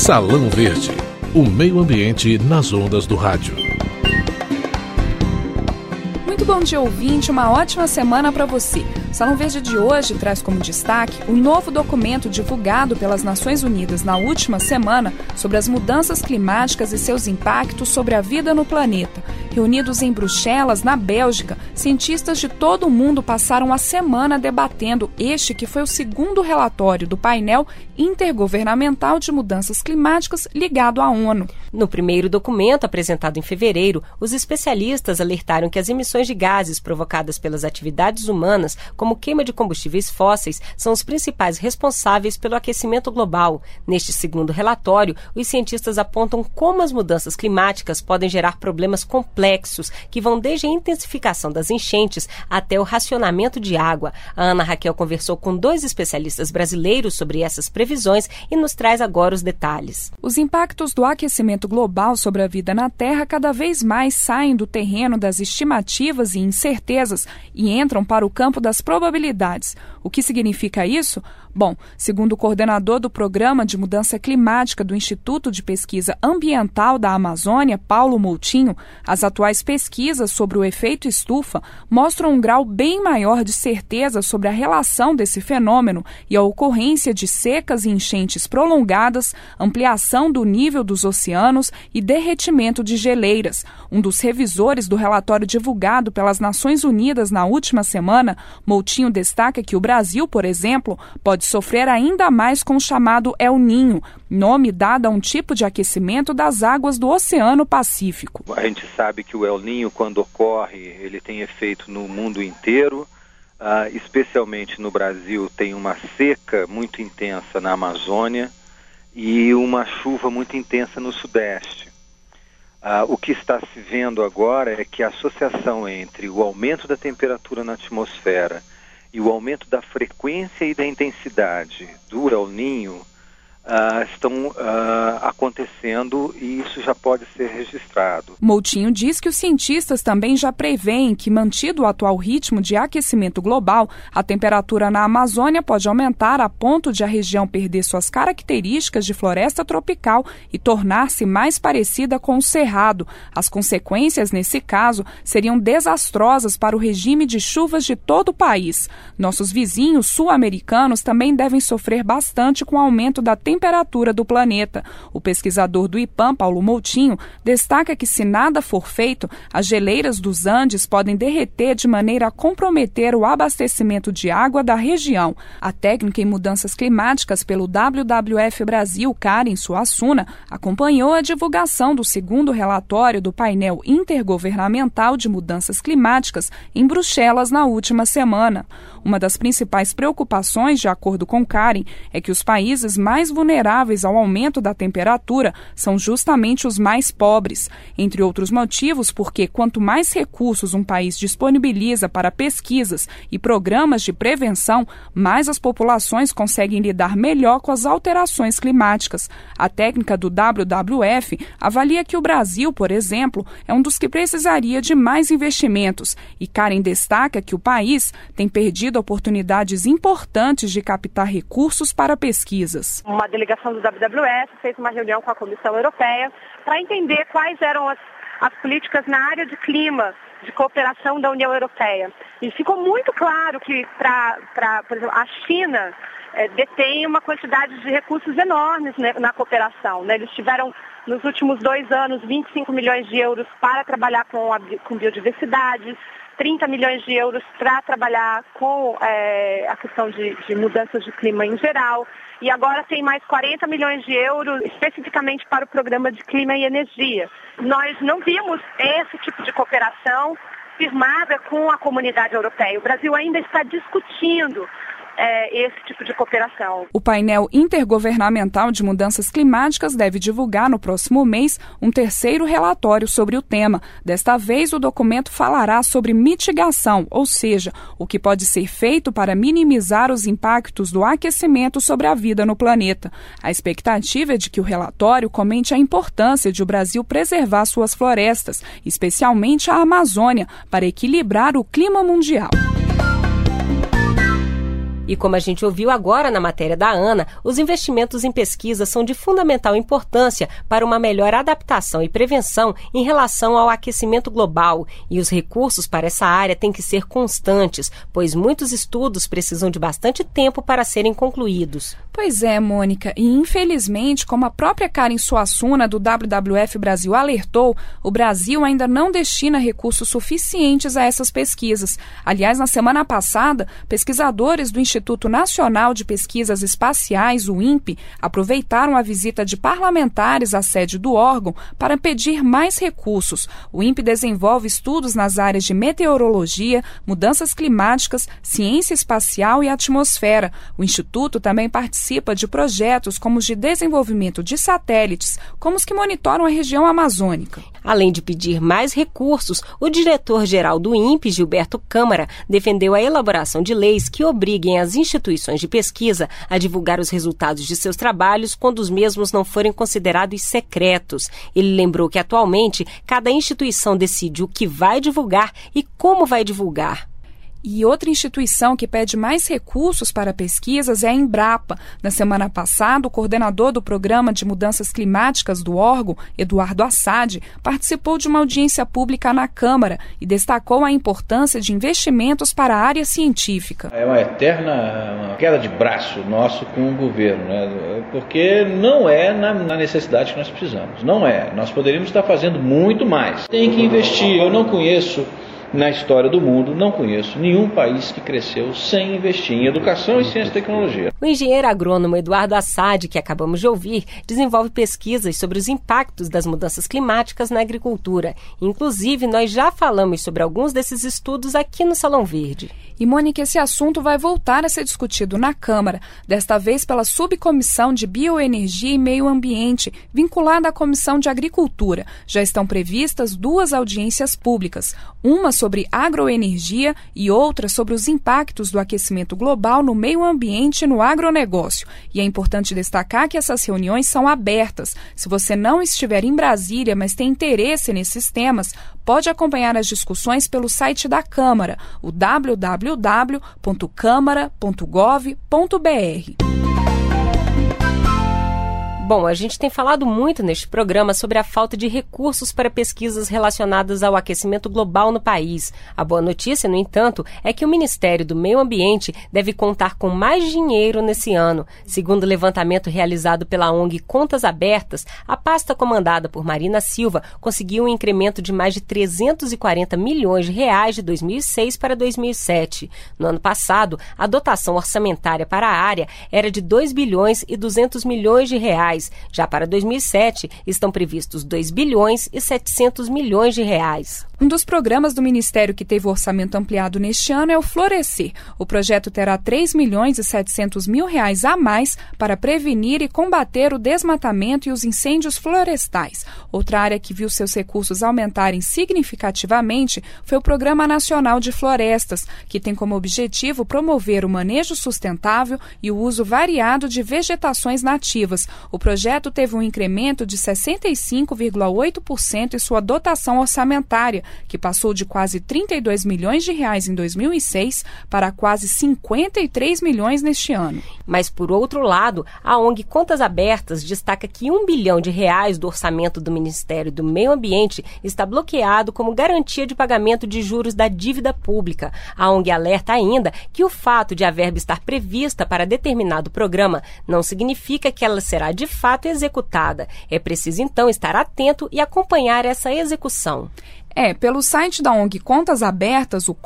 Salão Verde, o meio ambiente nas ondas do rádio. Muito bom dia, ouvinte, uma ótima semana para você. O Salão Verde de hoje traz como destaque o novo documento divulgado pelas Nações Unidas na última semana sobre as mudanças climáticas e seus impactos sobre a vida no planeta. Reunidos em Bruxelas, na Bélgica, cientistas de todo o mundo passaram a semana debatendo este que foi o segundo relatório do painel intergovernamental de mudanças climáticas ligado à ONU. No primeiro documento, apresentado em fevereiro, os especialistas alertaram que as emissões de gases provocadas pelas atividades humanas, como queima de combustíveis fósseis, são os principais responsáveis pelo aquecimento global. Neste segundo relatório, os cientistas apontam como as mudanças climáticas podem gerar problemas complexos, que vão desde a intensificação das enchentes até o racionamento de água. A Ana Raquel conversou com 2 especialistas brasileiros sobre essas previsões e nos traz agora os detalhes. Os impactos do aquecimento global sobre a vida na Terra cada vez mais saem do terreno das estimativas e incertezas e entram para o campo das probabilidades. O que significa isso? Bom, segundo o coordenador do Programa de Mudança Climática do Instituto de Pesquisa Ambiental da Amazônia, Paulo Moutinho, as atuais pesquisas sobre o efeito estufa mostram um grau bem maior de certeza sobre a relação desse fenômeno e a ocorrência de secas e enchentes prolongadas, ampliação do nível dos oceanos e derretimento de geleiras. Um dos revisores do relatório divulgado pelas Nações Unidas na última semana, Moutinho destaca que o Brasil, por exemplo, pode sofrer ainda mais com o chamado El Niño, nome dado a um tipo de aquecimento das águas do Oceano Pacífico. A gente sabe que o El Niño, quando ocorre, ele tem efeito no mundo inteiro, especialmente no Brasil, tem uma seca muito intensa na Amazônia e uma chuva muito intensa no Sudeste. O que está se vendo agora é que a associação entre o aumento da temperatura na atmosfera e o aumento da frequência e da intensidade do El Niño estão acontecendo e isso já pode ser registrado. Moutinho diz que os cientistas também já preveem que, mantido o atual ritmo de aquecimento global, a temperatura na Amazônia pode aumentar a ponto de a região perder suas características de floresta tropical e tornar-se mais parecida com o Cerrado. As consequências, nesse caso, seriam desastrosas para o regime de chuvas de todo o país. Nossos vizinhos sul-americanos também devem sofrer bastante com o aumento da temperatura do planeta. O pesquisador do IPAM, Paulo Moutinho, destaca que, se nada for feito, as geleiras dos Andes podem derreter de maneira a comprometer o abastecimento de água da região. A técnica em mudanças climáticas pelo WWF Brasil, Karen Suassuna, acompanhou a divulgação do segundo relatório do painel intergovernamental de mudanças climáticas em Bruxelas na última semana. Uma das principais preocupações, de acordo com Karen, é que os países mais vulneráveis ao aumento da temperatura são justamente os mais pobres, entre outros motivos porque quanto mais recursos um país disponibiliza para pesquisas e programas de prevenção, mais as populações conseguem lidar melhor com as alterações climáticas. A técnica do WWF avalia que o Brasil, por exemplo, é um dos que precisaria de mais investimentos e Karen destaca que o país tem perdido oportunidades importantes de captar recursos para pesquisas. Uma delegação do WWF fez uma reunião com a Comissão Europeia para entender quais eram as políticas na área de clima, de cooperação da União Europeia. E ficou muito claro que, por exemplo, a China detém uma quantidade de recursos enormes, né, na cooperação. Né? Eles tiveram, nos últimos 2 anos, 25 milhões de euros para trabalhar com biodiversidade, 30 milhões de euros para trabalhar com a questão de mudanças de clima em geral. E agora tem mais 40 milhões de euros especificamente para o programa de clima e energia. Nós não vimos esse tipo de cooperação firmada com a comunidade europeia. O Brasil ainda está discutindo esse tipo de cooperação. O painel intergovernamental de mudanças climáticas deve divulgar no próximo mês um terceiro relatório sobre o tema. Desta vez, o documento falará sobre mitigação, ou seja, o que pode ser feito para minimizar os impactos do aquecimento sobre a vida no planeta. A expectativa é de que o relatório comente a importância de o Brasil preservar suas florestas, especialmente a Amazônia, para equilibrar o clima mundial. E como a gente ouviu agora na matéria da Ana, os investimentos em pesquisa são de fundamental importância para uma melhor adaptação e prevenção em relação ao aquecimento global. E os recursos para essa área têm que ser constantes, pois muitos estudos precisam de bastante tempo para serem concluídos. Pois é, Mônica, e infelizmente, como a própria Karen Suassuna do WWF Brasil alertou, o Brasil ainda não destina recursos suficientes a essas pesquisas. Aliás, na semana passada, pesquisadores do Instituto Nacional de Pesquisas Espaciais, o INPE, aproveitaram a visita de parlamentares à sede do órgão para pedir mais recursos. O INPE desenvolve estudos nas áreas de meteorologia, mudanças climáticas, ciência espacial e atmosfera. O Instituto também participa de projetos como os de desenvolvimento de satélites, como os que monitoram a região amazônica. Além de pedir mais recursos, o diretor-geral do INPE, Gilberto Câmara, defendeu a elaboração de leis que obriguem as instituições de pesquisa a divulgar os resultados de seus trabalhos quando os mesmos não forem considerados secretos. Ele lembrou que, atualmente, cada instituição decide o que vai divulgar e como vai divulgar. E outra instituição que pede mais recursos para pesquisas é a Embrapa. Na semana passada, o coordenador do Programa de Mudanças Climáticas do órgão, Eduardo Assad, participou de uma audiência pública na Câmara e destacou a importância de investimentos para a área científica. É uma eterna queda de braço nosso com o governo, né? Porque não é na necessidade que nós precisamos. Não é. Nós poderíamos estar fazendo muito mais. Tem que investir. Eu não conheço... Na história do mundo, não conheço nenhum país que cresceu sem investir em educação e ciência e tecnologia. O engenheiro agrônomo Eduardo Assad, que acabamos de ouvir, desenvolve pesquisas sobre os impactos das mudanças climáticas na agricultura. Inclusive, nós já falamos sobre alguns desses estudos aqui no Salão Verde. E, Mônica, esse assunto vai voltar a ser discutido na Câmara, desta vez pela Subcomissão de Bioenergia e Meio Ambiente, vinculada à Comissão de Agricultura. Já estão previstas 2 audiências públicas, uma sobre agroenergia e outra sobre os impactos do aquecimento global no meio ambiente e no agronegócio. E é importante destacar que essas reuniões são abertas. Se você não estiver em Brasília, mas tem interesse nesses temas, pode acompanhar as discussões pelo site da Câmara, o www.câmara.gov.br. Bom, a gente tem falado muito neste programa sobre a falta de recursos para pesquisas relacionadas ao aquecimento global no país. A boa notícia, no entanto, é que o Ministério do Meio Ambiente deve contar com mais dinheiro nesse ano. Segundo o levantamento realizado pela ONG Contas Abertas, a pasta comandada por Marina Silva conseguiu um incremento de mais de 340 milhões de reais de 2006 para 2007. No ano passado, a dotação orçamentária para a área era de 2 bilhões e 200 milhões de reais. Já para 2007, estão previstos 2 bilhões e 700 milhões de reais. Um dos programas do Ministério que teve o orçamento ampliado neste ano é o Florescer. O projeto terá 3 milhões e 700 mil reais a mais para prevenir e combater o desmatamento e os incêndios florestais. Outra área que viu seus recursos aumentarem significativamente foi o Programa Nacional de Florestas, que tem como objetivo promover o manejo sustentável e o uso variado de vegetações nativas. O projeto teve um incremento de 65,8% em sua dotação orçamentária, que passou de quase 32 milhões de reais em 2006 para quase 53 milhões neste ano. Mas, por outro lado, a ONG Contas Abertas destaca que 1 bilhão de reais do orçamento do Ministério do Meio Ambiente está bloqueado como garantia de pagamento de juros da dívida pública. A ONG alerta ainda que o fato de a verba estar prevista para determinado programa não significa que ela será de fato executada. É preciso, então, estar atento e acompanhar essa execução. Pelo site da ONG Contas Abertas, o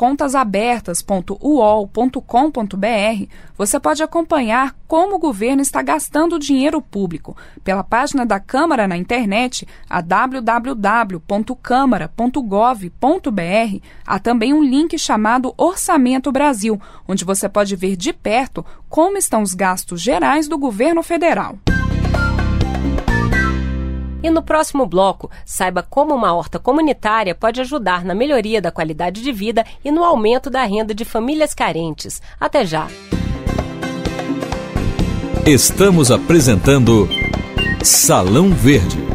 contasabertas.uol.com.br, você pode acompanhar como o governo está gastando o dinheiro público. Pela página da Câmara na internet, a www.câmara.gov.br, há também um link chamado Orçamento Brasil, onde você pode ver de perto como estão os gastos gerais do governo federal. E no próximo bloco, saiba como uma horta comunitária pode ajudar na melhoria da qualidade de vida e no aumento da renda de famílias carentes. Até já! Estamos apresentando Salão Verde.